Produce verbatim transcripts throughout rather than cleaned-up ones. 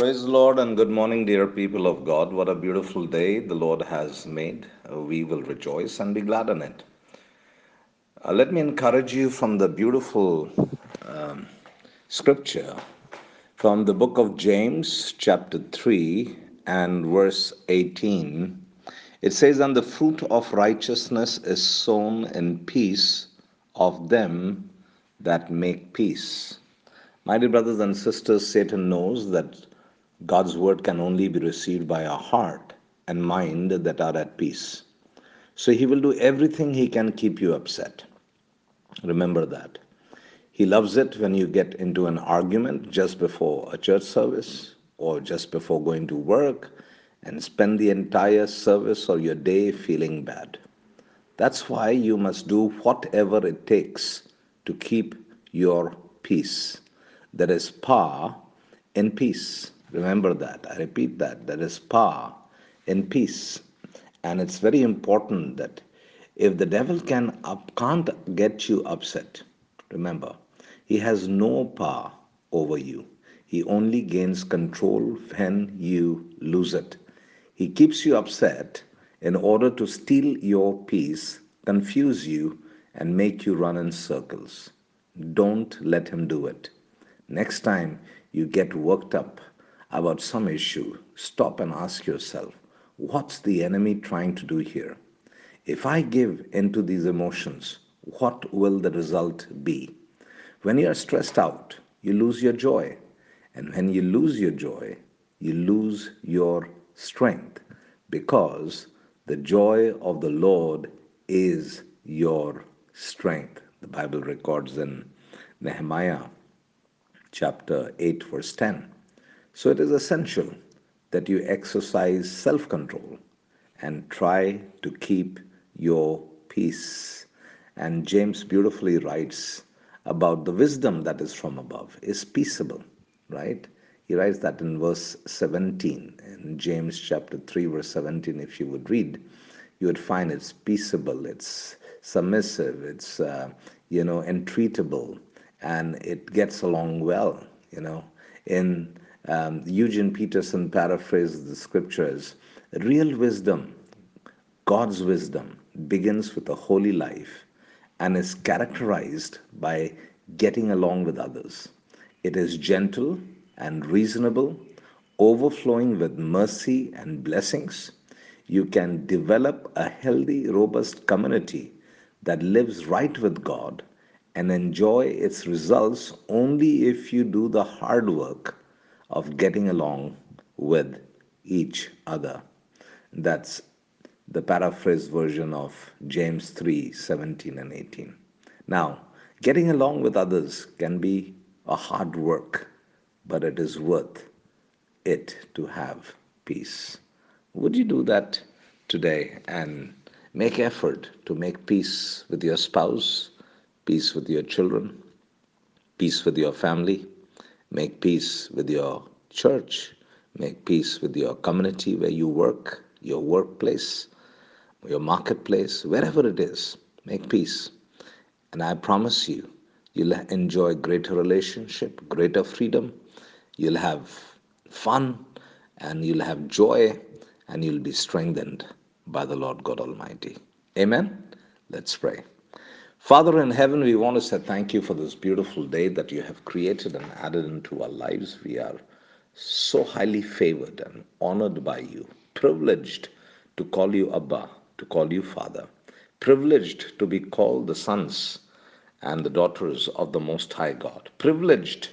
Praise the Lord and good morning, dear people of God. What a beautiful day the Lord has made. Uh, We will rejoice and be glad in it. Uh, let me encourage you from the beautiful scripture from the book of James, chapter three and verse eighteen. It says, "And the fruit of righteousness is sown in peace of them that make peace." My dear brothers and sisters, Satan knows that God's word can only be received by a heart and mind that are at peace. So he will do everything he can keep you upset. Remember that. He loves it when you get into an argument just before a church service or just before going to work and spend the entire service or your day feeling bad. That's why you must do whatever it takes to keep your peace. There is power in peace. Remember that. I repeat that. There is power in peace. And it's very important that if the devil can up, can't get you upset, remember, he has no power over you. He only gains control when you lose it. He keeps you upset in order to steal your peace, confuse you, and make you run in circles. Don't let him do it. Next time you get worked up about some issue, stop and ask yourself, what's the enemy trying to do here? If I give into these emotions, what will the result be? When you are stressed out, you lose your joy. And when you lose your joy, you lose your strength because the joy of the Lord is your strength. The Bible records in Nehemiah chapter eight, verse ten. So it is essential that you exercise self control and try to keep your peace. And James beautifully writes about the wisdom that is from above, is peaceable, right? He writes that in verse seventeen, in James chapter three, verse seventeen, if you would read, you would find it's peaceable, it's submissive, it's, uh, you know, entreatable, and it gets along well, you know. In um, Eugene Peterson paraphrases the scriptures, real wisdom, God's wisdom, begins with a holy life and is characterized by getting along with others. It is gentle and reasonable, overflowing with mercy and blessings. You can develop a healthy, robust community that lives right with God and enjoy its results only if you do the hard work of getting along with each other. That's the paraphrased version of James three seventeen and eighteen. Now, getting along with others can be a hard work, but it is worth it to have peace. Would you do that today and make effort to make peace with your spouse, peace with your children, peace with your family, make peace with your church, make peace with your community where you work, your workplace, your marketplace, wherever it is, make peace. And I promise you, you'll enjoy greater relationship, greater freedom, you'll have fun, and you'll have joy, and you'll be strengthened by the Lord God Almighty. Amen? Let's pray. Father in heaven, we want to say thank you for this beautiful day that you have created and added into our lives. We are so highly favored and honored by you, privileged to call you Abba, to call you Father, privileged to be called the sons and the daughters of the Most High God, privileged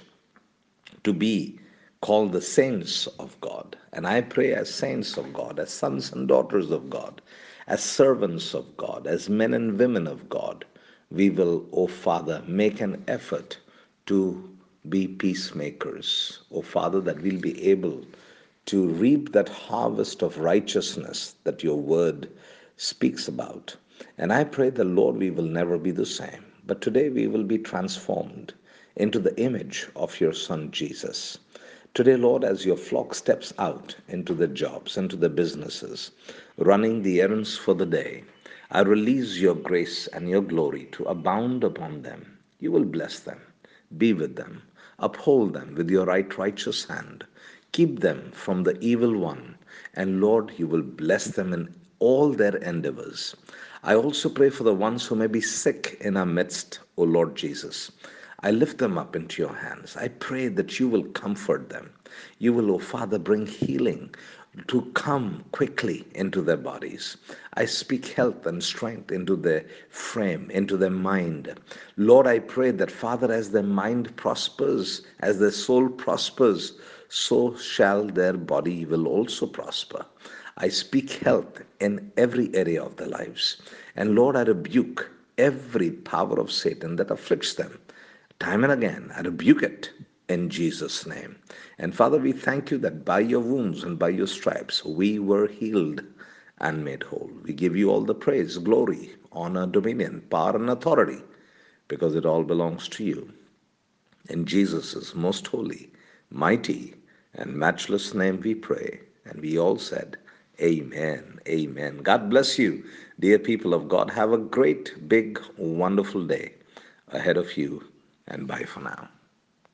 to be called the saints of God. And I pray, as saints of God, as sons and daughters of God, as servants of God, as men and women of God, we will, O Father, make an effort to be peacemakers. O Father, that we'll be able to reap that harvest of righteousness that your word speaks about. And I pray the Lord, we will never be the same. But today we will be transformed into the image of your Son Jesus. Today, Lord, as your flock steps out into the jobs, into the businesses, running the errands for the day, I release your grace and your glory to abound upon them. You will bless them, be with them, uphold them with your right righteous hand. Keep them from the evil one. And Lord, you will bless them in all their endeavors. I also pray for the ones who may be sick in our midst, O Lord Jesus. I lift them up into your hands. I pray that you will comfort them. You will, O Father, bring healing to come quickly into their bodies. I speak health and strength into their frame, into their mind. Lord, I pray that, Father, as their mind prospers, as their soul prospers, so shall their body will also prosper. I speak health in every area of their lives. And Lord, I rebuke every power of Satan that afflicts them. Time and again, I rebuke it in Jesus' name. And Father, we thank you that by your wounds and by your stripes, we were healed and made whole. We give you all the praise, glory, honor, dominion, power, and authority, because it all belongs to you. In Jesus' most holy, mighty, and matchless name we pray. And we all said, Amen. Amen. God bless you, dear people of God. Have a great, big, wonderful day ahead of you. And bye for now.